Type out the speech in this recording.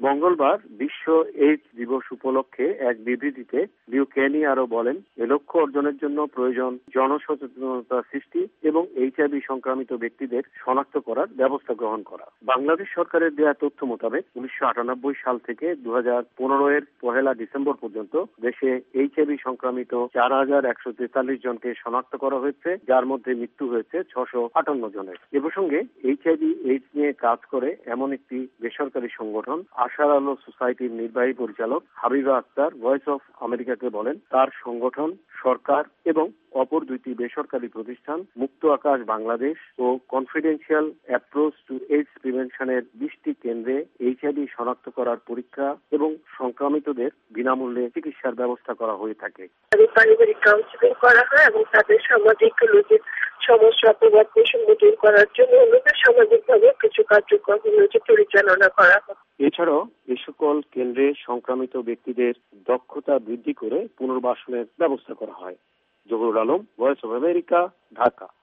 মঙ্গলবার বিশ্ব এইডস দিবস উপলক্ষে এক বিবৃতিতে লিউ কেনি আরো বলেন, এ লক্ষ্য অর্জনের জন্য প্রয়োজন জনসচেতনতা সৃষ্টি এবং এইচআইভি সংক্রমিত ব্যক্তিদের শনাক্ত করার ব্যবস্থা গ্রহণ করা। বাংলাদেশ সরকারের দেয়া তথ্য মোতাবেক 1998 সাল থেকে 2015 এর 1 ডিসেম্বর পর্যন্ত দেশে এইচআইভি সংক্রমিত 4143 জনকে শনাক্ত করা হয়েছে, যার মধ্যে মৃত্যু হয়েছে 658 জনের। এ প্রসঙ্গে এইচআইভি এইডস নিয়ে কাজ করে এমন একটি বেসরকারি সংগঠন আশার আলো সোসাইটির নির্বাহী পরিচালক হাবিবা আক্তার ভয়েস অফ আমেরিকাকে বলেন, তার সংগঠন, সরকার এবং অপর দুইটি বেসরকারি প্রতিষ্ঠান মুক্ত আকাশ বাংলাদেশ ও কনফিডেন্সিয়াল অ্যাপ্রোচ টু এইডস প্রিভেনশনের 20টি কেন্দ্রে এইচআইভি শনাক্ত করার পরীক্ষা এবং সংক্রমিতদের বিনামূল্যে চিকিৎসার ব্যবস্থা করা হয়ে থাকে। পারিবারিক কাউন্সিলিং করা হয় এবং তাদের সামাজিক সমস্যা প্রভাবকে সম্মোধন করার জন্য সামাজিকভাবে কিছু কার্যক্রম পরিচালনা করা হয়। এছাড়াও এ সকল কেন্দ্রে সংক্রমিত ব্যক্তিদের দক্ষতা বৃদ্ধি করে পুনর্বাসনের ব্যবস্থা করা হয়। Zahurul Alam, voice of America, Dhaka.